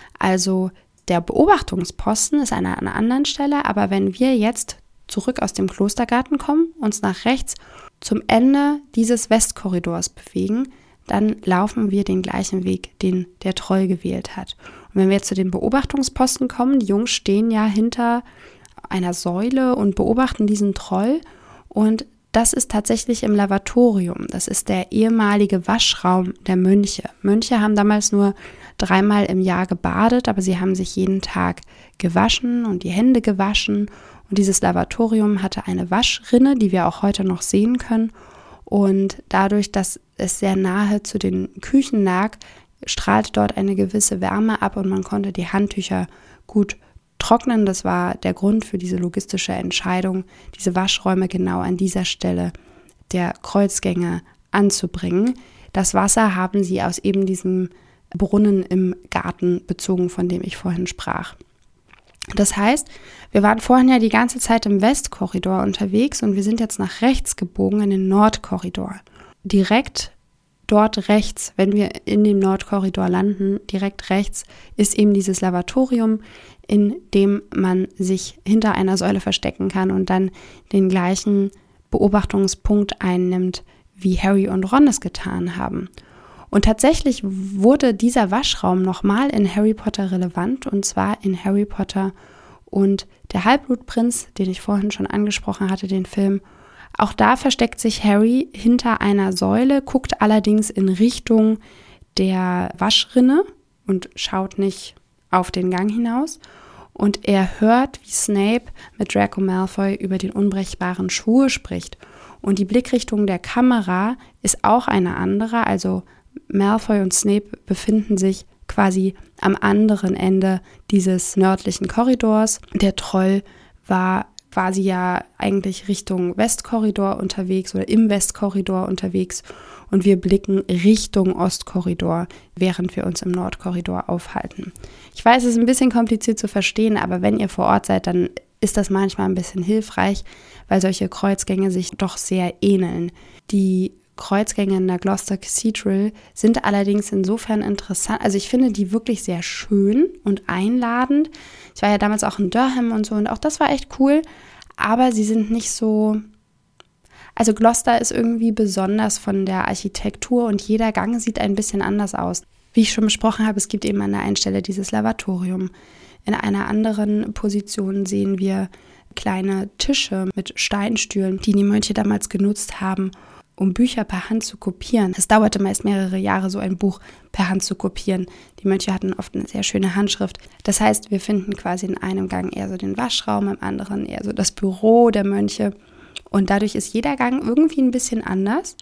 Also der Beobachtungsposten ist an einer anderen Stelle, aber wenn wir jetzt zurück aus dem Klostergarten kommen, uns nach rechts zum Ende dieses Westkorridors bewegen, dann laufen wir den gleichen Weg, den der Troll gewählt hat. Und wenn wir jetzt zu den Beobachtungsposten kommen, die Jungs stehen ja hinter einer Säule und beobachten diesen Troll und das ist tatsächlich im Lavatorium. Das ist der ehemalige Waschraum der Mönche. Mönche haben damals nur 3-mal im Jahr gebadet, aber sie haben sich jeden Tag gewaschen und die Hände gewaschen. Und dieses Lavatorium hatte eine Waschrinne, die wir auch heute noch sehen können. Und dadurch, dass es sehr nahe zu den Küchen lag, strahlte dort eine gewisse Wärme ab und man konnte die Handtücher gut trocknen. Das war der Grund für diese logistische Entscheidung, diese Waschräume genau an dieser Stelle der Kreuzgänge anzubringen. Das Wasser haben sie aus eben diesem Brunnen im Garten bezogen, von dem ich vorhin sprach. Das heißt, wir waren vorhin ja die ganze Zeit im Westkorridor unterwegs und wir sind jetzt nach rechts gebogen in den Nordkorridor. Direkt dort rechts, wenn wir in dem Nordkorridor landen, direkt rechts ist eben dieses Lavatorium, in dem man sich hinter einer Säule verstecken kann und dann den gleichen Beobachtungspunkt einnimmt, wie Harry und Ron es getan haben. Und tatsächlich wurde dieser Waschraum nochmal in Harry Potter relevant, und zwar in Harry Potter Und der Halbblutprinz, den ich vorhin schon angesprochen hatte, den Film, auch da versteckt sich Harry hinter einer Säule, guckt allerdings in Richtung der Waschrinne und schaut nicht auf den Gang hinaus. Und er hört, wie Snape mit Draco Malfoy über den unbrechbaren Schwur spricht. Und die Blickrichtung der Kamera ist auch eine andere. Also Malfoy und Snape befinden sich quasi am anderen Ende dieses nördlichen Korridors. Der Troll war quasi ja eigentlich Richtung Westkorridor unterwegs oder im Westkorridor unterwegs. Und wir blicken Richtung Ostkorridor, während wir uns im Nordkorridor aufhalten. Ich weiß, es ist ein bisschen kompliziert zu verstehen, aber wenn ihr vor Ort seid, dann ist das manchmal ein bisschen hilfreich, weil solche Kreuzgänge sich doch sehr ähneln. Die Kreuzgänge in der Gloucester Cathedral sind allerdings insofern interessant, also ich finde die wirklich sehr schön und einladend. Ich war ja damals auch in Durham und so und auch das war echt cool, aber sie sind nicht so... Also Gloucester ist irgendwie besonders von der Architektur und jeder Gang sieht ein bisschen anders aus. Wie ich schon besprochen habe, es gibt eben an der einen Stelle dieses Lavatorium. In einer anderen Position sehen wir kleine Tische mit Steinstühlen, die die Mönche damals genutzt haben, um Bücher per Hand zu kopieren. Es dauerte meist mehrere Jahre, so ein Buch per Hand zu kopieren. Die Mönche hatten oft eine sehr schöne Handschrift. Das heißt, wir finden quasi in einem Gang eher so den Waschraum, im anderen eher so das Büro der Mönche. Und dadurch ist jeder Gang irgendwie ein bisschen anders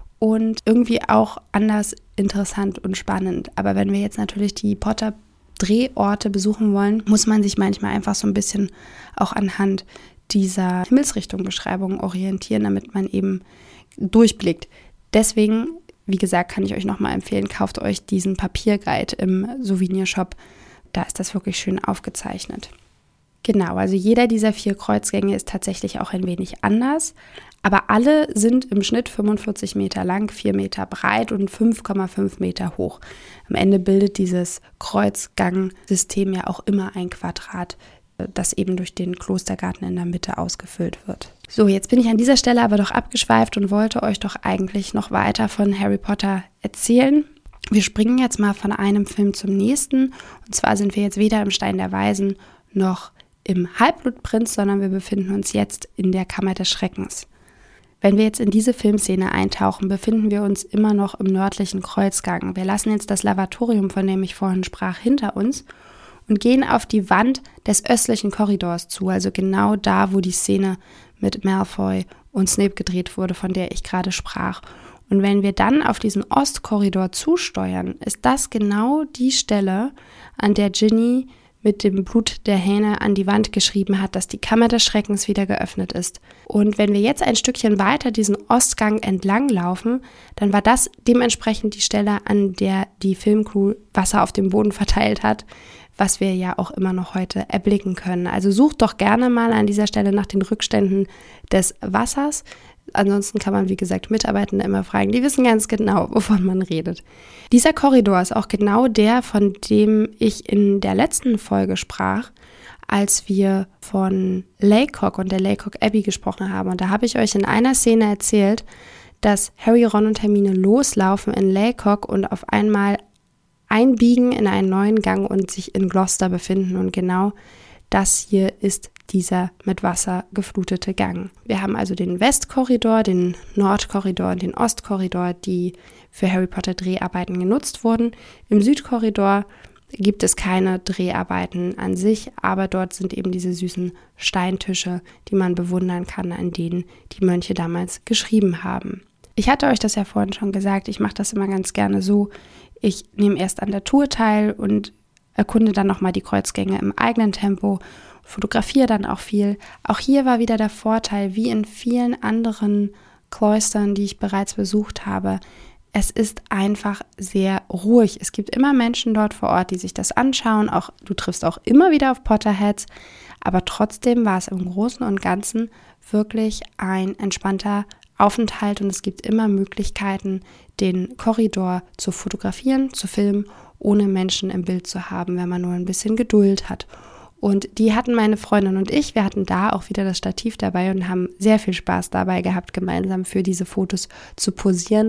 und irgendwie auch anders interessant und spannend. Aber wenn wir jetzt natürlich die Potter-Drehorte besuchen wollen, muss man sich manchmal einfach so ein bisschen auch anhand dieser Himmelsrichtung-Beschreibung orientieren, damit man eben durchblickt. Deswegen, wie gesagt, kann ich euch nochmal empfehlen, kauft euch diesen Papierguide im Souvenirshop. Da ist das wirklich schön aufgezeichnet. Genau, also jeder dieser 4 Kreuzgänge ist tatsächlich auch ein wenig anders, aber alle sind im Schnitt 45 Meter lang, 4 Meter breit und 5,5 Meter hoch. Am Ende bildet dieses Kreuzgangsystem ja auch immer ein Quadrat, das eben durch den Klostergarten in der Mitte ausgefüllt wird. So, jetzt bin ich an dieser Stelle aber doch abgeschweift und wollte euch doch eigentlich noch weiter von Harry Potter erzählen. Wir springen jetzt mal von einem Film zum nächsten und zwar sind wir jetzt weder im Stein der Weisen noch im Halbblutprinz, sondern wir befinden uns jetzt in der Kammer des Schreckens. Wenn wir jetzt in diese Filmszene eintauchen, befinden wir uns immer noch im nördlichen Kreuzgang. Wir lassen jetzt das Lavatorium, von dem ich vorhin sprach, hinter uns und gehen auf die Wand des östlichen Korridors zu, also genau da, wo die Szene mit Malfoy und Snape gedreht wurde, von der ich gerade sprach. Und wenn wir dann auf diesen Ostkorridor zusteuern, ist das genau die Stelle, an der Ginny mit dem Blut der Hähne an die Wand geschrieben hat, dass die Kammer des Schreckens wieder geöffnet ist. Und wenn wir jetzt ein Stückchen weiter diesen Ostgang entlang laufen, dann war das dementsprechend die Stelle, an der die Filmcrew Wasser auf dem Boden verteilt hat, was wir ja auch immer noch heute erblicken können. Also sucht doch gerne mal an dieser Stelle nach den Rückständen des Wassers. Ansonsten kann man, wie gesagt, Mitarbeitende immer fragen. Die wissen ganz genau, wovon man redet. Dieser Korridor ist auch genau der, von dem ich in der letzten Folge sprach, als wir von Laycock und der Laycock Abbey gesprochen haben. Und da habe ich euch in einer Szene erzählt, dass Harry, Ron und Hermine loslaufen in Laycock und auf einmal einbiegen in einen neuen Gang und sich in Gloucester befinden. Und genau das hier ist dieser mit Wasser geflutete Gang. Wir haben also den Westkorridor, den Nordkorridor und den Ostkorridor, die für Harry Potter Dreharbeiten genutzt wurden. Im Südkorridor gibt es keine Dreharbeiten an sich, aber dort sind eben diese süßen Steintische, die man bewundern kann, an denen die Mönche damals geschrieben haben. Ich hatte euch das ja vorhin schon gesagt, ich mache das immer ganz gerne so. Ich nehme erst an der Tour teil und erkunde dann nochmal die Kreuzgänge im eigenen Tempo, fotografiere dann auch viel. Auch hier war wieder der Vorteil, wie in vielen anderen Klöstern, die ich bereits besucht habe, es ist einfach sehr ruhig. Es gibt immer Menschen dort vor Ort, die sich das anschauen. Auch du triffst auch immer wieder auf Potterheads, aber trotzdem war es im Großen und Ganzen wirklich ein entspannter Aufenthalt und es gibt immer Möglichkeiten, den Korridor zu fotografieren, zu filmen, ohne Menschen im Bild zu haben, wenn man nur ein bisschen Geduld hat. Und die hatten meine Freundin und ich, wir hatten da auch wieder das Stativ dabei und haben sehr viel Spaß dabei gehabt, gemeinsam für diese Fotos zu posieren.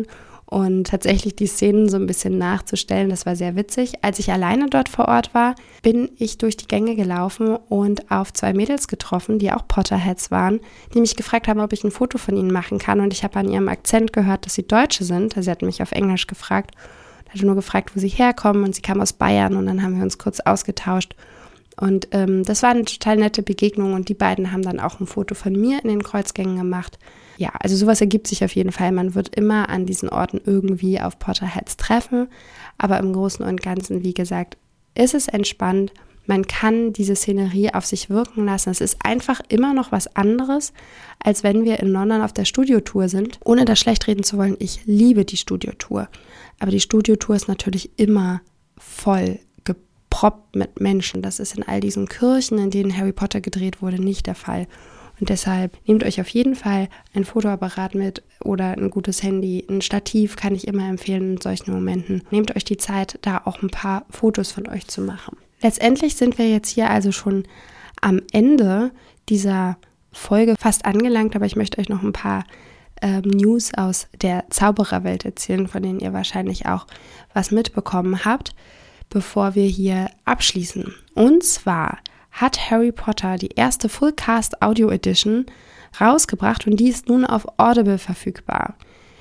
und tatsächlich die Szenen so ein bisschen nachzustellen. Das war sehr witzig. Als ich alleine dort vor Ort war, bin ich durch die Gänge gelaufen und auf 2 Mädels getroffen, die auch Potterheads waren, die mich gefragt haben, ob ich ein Foto von ihnen machen kann. Und ich habe an ihrem Akzent gehört, dass sie Deutsche sind. Also sie hatten mich auf Englisch gefragt. Ich hatte nur gefragt, wo sie herkommen, und sie kam aus Bayern, und dann haben wir uns kurz ausgetauscht. Und das war eine total nette Begegnung, und die beiden haben dann auch ein Foto von mir in den Kreuzgängen gemacht. Ja, also sowas ergibt sich auf jeden Fall. Man wird immer an diesen Orten irgendwie auf Potterheads treffen, aber im Großen und Ganzen, wie gesagt, ist es entspannt. Man kann diese Szenerie auf sich wirken lassen. Es ist einfach immer noch was anderes, als wenn wir in London auf der Studiotour sind. Ohne das schlecht reden zu wollen, ich liebe die Studiotour. Aber die Studiotour ist natürlich immer voll geproppt mit Menschen. Das ist in all diesen Kirchen, in denen Harry Potter gedreht wurde, nicht der Fall. Und deshalb nehmt euch auf jeden Fall ein Fotoapparat mit oder ein gutes Handy. Ein Stativ kann ich immer empfehlen in solchen Momenten. Nehmt euch die Zeit, da auch ein paar Fotos von euch zu machen. Letztendlich sind wir jetzt hier also schon am Ende dieser Folge fast angelangt, aber ich möchte euch noch ein paar News aus der Zaubererwelt erzählen, von denen ihr wahrscheinlich auch was mitbekommen habt, bevor wir hier abschließen. Und zwar hat Harry Potter die erste Full Cast Audio Edition rausgebracht, und die ist nun auf Audible verfügbar.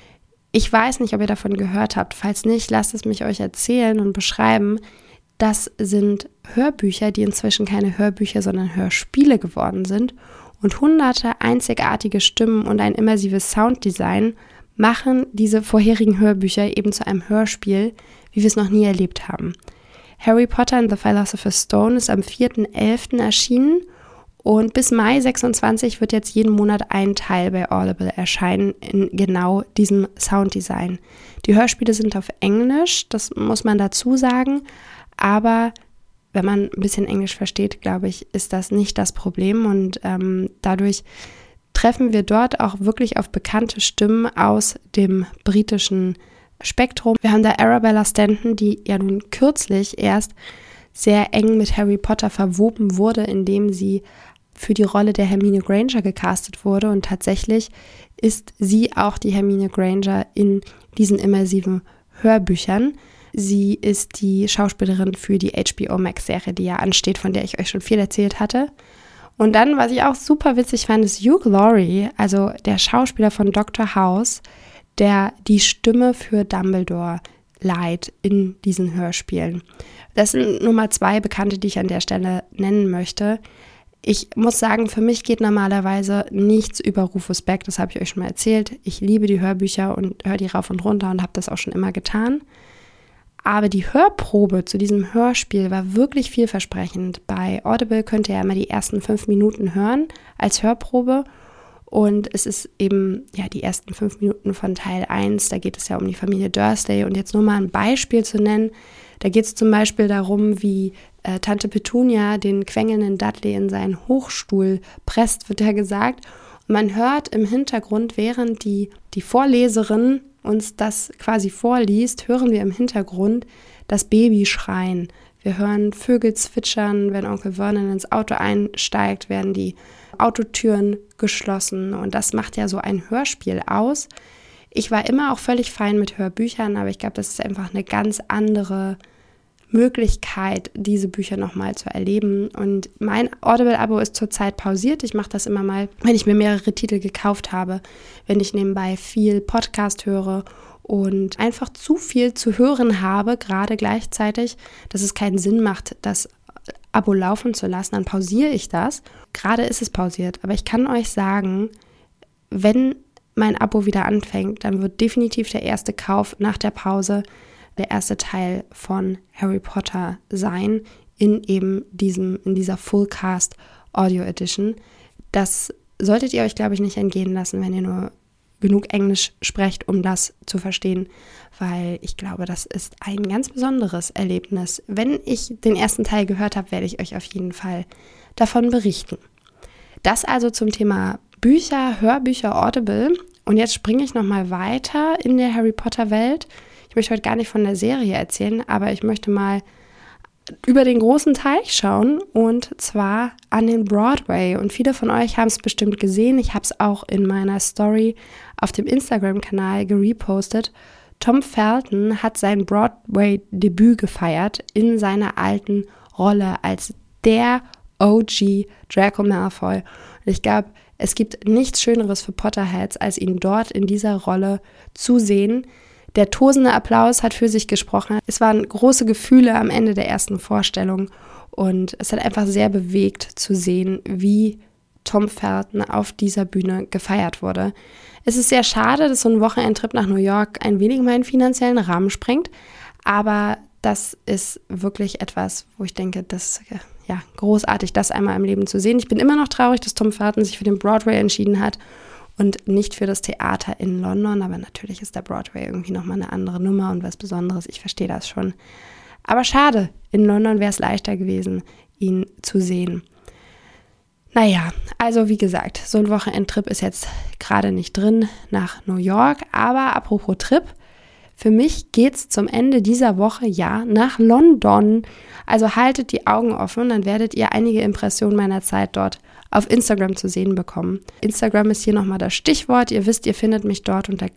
Ich weiß nicht, ob ihr davon gehört habt. Falls nicht, lasst es mich euch erzählen und beschreiben. Das sind Hörbücher, die inzwischen keine Hörbücher, sondern Hörspiele geworden sind. Und hunderte einzigartige Stimmen und ein immersives Sounddesign machen diese vorherigen Hörbücher eben zu einem Hörspiel, wie wir es noch nie erlebt haben. Harry Potter and the Philosopher's Stone ist am 4.11. erschienen, und bis Mai 26 wird jetzt jeden Monat ein Teil bei Audible erscheinen in genau diesem Sounddesign. Die Hörspiele sind auf Englisch, das muss man dazu sagen, aber wenn man ein bisschen Englisch versteht, glaube ich, ist das nicht das Problem, und dadurch treffen wir dort auch wirklich auf bekannte Stimmen aus dem britischen Spektrum. Wir haben da Arabella Stanton, die ja nun kürzlich erst sehr eng mit Harry Potter verwoben wurde, indem sie für die Rolle der Hermine Granger gecastet wurde, und tatsächlich ist sie auch die Hermine Granger in diesen immersiven Hörbüchern. Sie ist die Schauspielerin für die HBO Max-Serie, die ja ansteht, von der ich euch schon viel erzählt hatte. Und dann, was ich auch super witzig fand, ist Hugh Laurie, also der Schauspieler von Dr. House, der die Stimme für Dumbledore leiht in diesen Hörspielen. Das sind nur mal 2 Bekannte, die ich an der Stelle nennen möchte. Ich muss sagen, für mich geht normalerweise nichts über Rufus Beck, das habe ich euch schon mal erzählt. Ich liebe die Hörbücher und höre die rauf und runter und habe das auch schon immer getan. Aber die Hörprobe zu diesem Hörspiel war wirklich vielversprechend. Bei Audible könnt ihr ja immer die ersten 5 Minuten hören als Hörprobe. Und es ist eben ja die ersten 5 Minuten von Teil 1, da geht es ja um die Familie Dursley. Und jetzt nur mal ein Beispiel zu nennen, da geht es zum Beispiel darum, wie Tante Petunia den quengelnden Dudley in seinen Hochstuhl presst, wird ja gesagt. Und man hört im Hintergrund, während die Vorleserin uns das quasi vorliest, hören wir im Hintergrund das Baby schreien. Wir hören Vögel zwitschern, wenn Onkel Vernon ins Auto einsteigt, werden die Autotüren geschlossen, und das macht ja so ein Hörspiel aus. Ich war immer auch völlig fein mit Hörbüchern, aber ich glaube, das ist einfach eine ganz andere Möglichkeit, diese Bücher nochmal zu erleben. Und mein Audible-Abo ist zurzeit pausiert. Ich mache das immer mal, wenn ich mir mehrere Titel gekauft habe, wenn ich nebenbei viel Podcast höre und einfach zu viel zu hören habe, gerade gleichzeitig, dass es keinen Sinn macht, das Abo laufen zu lassen, dann pausiere ich das. Gerade ist es pausiert, aber ich kann euch sagen, wenn mein Abo wieder anfängt, dann wird definitiv der erste Kauf nach der Pause der erste Teil von Harry Potter sein, in dieser Full Cast Audio Edition. Das solltet ihr euch, glaube ich, nicht entgehen lassen, wenn ihr nur genug Englisch sprecht, um das zu verstehen, weil ich glaube, das ist ein ganz besonderes Erlebnis. Wenn ich den ersten Teil gehört habe, werde ich euch auf jeden Fall davon berichten. Das also zum Thema Bücher, Hörbücher, Audible. Und jetzt springe ich nochmal weiter in der Harry Potter Welt. Ich möchte heute gar nicht von der Serie erzählen, aber ich möchte mal über den großen Teich schauen, und zwar an den Broadway. Und viele von euch haben es bestimmt gesehen. Ich habe es auch in meiner Story auf dem Instagram-Kanal gerepostet. Tom Felton hat sein Broadway-Debüt gefeiert in seiner alten Rolle als der OG Draco Malfoy. Und ich glaube, es gibt nichts Schöneres für Potterheads, als ihn dort in dieser Rolle zu sehen. Der tosende Applaus hat für sich gesprochen. Es waren große Gefühle am Ende der ersten Vorstellung und es hat einfach sehr bewegt zu sehen, wie Tom Felton auf dieser Bühne gefeiert wurde. Es ist sehr schade, dass so ein Wochenendtrip nach New York ein wenig meinen finanziellen Rahmen sprengt, aber das ist wirklich etwas, wo ich denke, das ist ja großartig, das einmal im Leben zu sehen. Ich bin immer noch traurig, dass Tom Felton sich für den Broadway entschieden hat und nicht für das Theater in London, aber natürlich ist der Broadway irgendwie nochmal eine andere Nummer und was Besonderes, ich verstehe das schon. Aber schade, in London wäre es leichter gewesen, ihn zu sehen. Naja, also wie gesagt, so ein Wochenendtrip ist jetzt gerade nicht drin nach New York, aber apropos Trip, für mich geht's zum Ende dieser Woche ja nach London. Also haltet die Augen offen, dann werdet ihr einige Impressionen meiner Zeit dort auf Instagram zu sehen bekommen. Instagram ist hier nochmal das Stichwort. Ihr wisst, ihr findet mich dort unter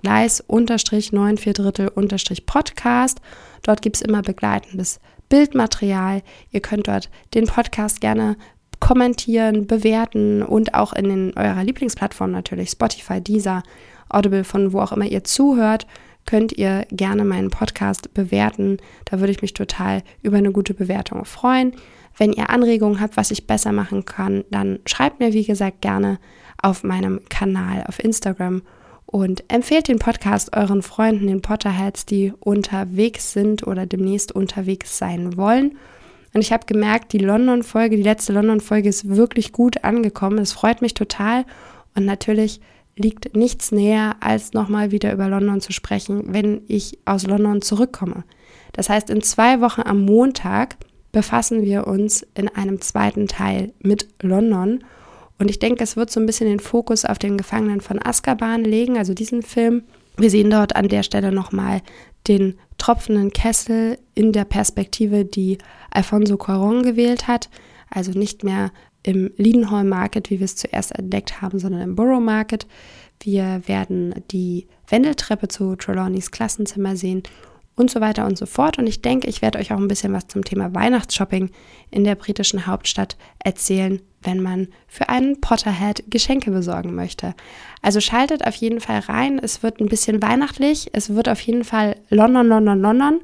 Gleis_9/4 Podcast. Dort gibt's immer begleitendes Bildmaterial. Ihr könnt dort den Podcast gerne kommentieren, bewerten und auch in eurer Lieblingsplattform natürlich, Spotify, Deezer, Audible, von wo auch immer ihr zuhört, könnt ihr gerne meinen Podcast bewerten. Da würde ich mich total über eine gute Bewertung freuen. Wenn ihr Anregungen habt, was ich besser machen kann, dann schreibt mir, wie gesagt, gerne auf meinem Kanal auf Instagram und empfehlt den Podcast euren Freunden, den Potterheads, die unterwegs sind oder demnächst unterwegs sein wollen. Und ich habe gemerkt, die letzte London-Folge ist wirklich gut angekommen. Es freut mich total und natürlich liegt nichts näher, als nochmal wieder über London zu sprechen, wenn ich aus London zurückkomme. Das heißt, in 2 Wochen am Montag befassen wir uns in einem zweiten Teil mit London. Und ich denke, es wird so ein bisschen den Fokus auf den Gefangenen von Azkaban legen, also diesen Film. Wir sehen dort an der Stelle nochmal den tropfenden Kessel in der Perspektive, die Alfonso Cuarón gewählt hat. Also nicht mehr im Leadenhall Market, wie wir es zuerst entdeckt haben, sondern im Borough Market. Wir werden die Wendeltreppe zu Trelawneys Klassenzimmer sehen und so weiter und so fort. Und ich denke, ich werde euch auch ein bisschen was zum Thema Weihnachtsshopping in der britischen Hauptstadt erzählen, wenn man für einen Potterhead Geschenke besorgen möchte. Also schaltet auf jeden Fall rein. Es wird ein bisschen weihnachtlich. Es wird auf jeden Fall London.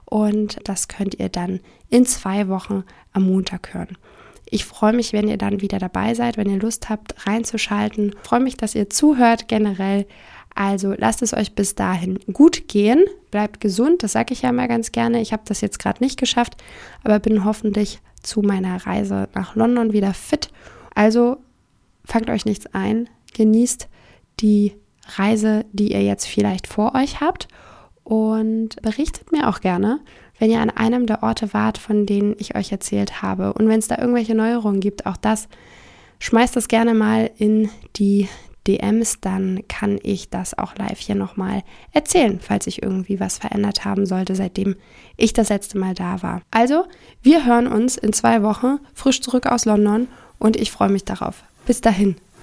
Und das könnt ihr dann in 2 Wochen am Montag hören. Ich freue mich, wenn ihr dann wieder dabei seid, wenn ihr Lust habt, reinzuschalten. Ich freue mich, dass ihr zuhört generell. Also lasst es euch bis dahin gut gehen. Bleibt gesund, das sage ich ja mal ganz gerne. Ich habe das jetzt gerade nicht geschafft, aber bin hoffentlich zu meiner Reise nach London wieder fit. Also fangt euch nichts ein. Genießt die Reise, die ihr jetzt vielleicht vor euch habt. Und berichtet mir auch gerne, wenn ihr an einem der Orte wart, von denen ich euch erzählt habe. Und wenn es da irgendwelche Neuerungen gibt, auch das, schmeißt das gerne mal in die DMs, dann kann ich das auch live hier nochmal erzählen, falls sich irgendwie was verändert haben sollte, seitdem ich das letzte Mal da war. Also, wir hören uns in 2 Wochen frisch zurück aus London und ich freue mich darauf. Bis dahin.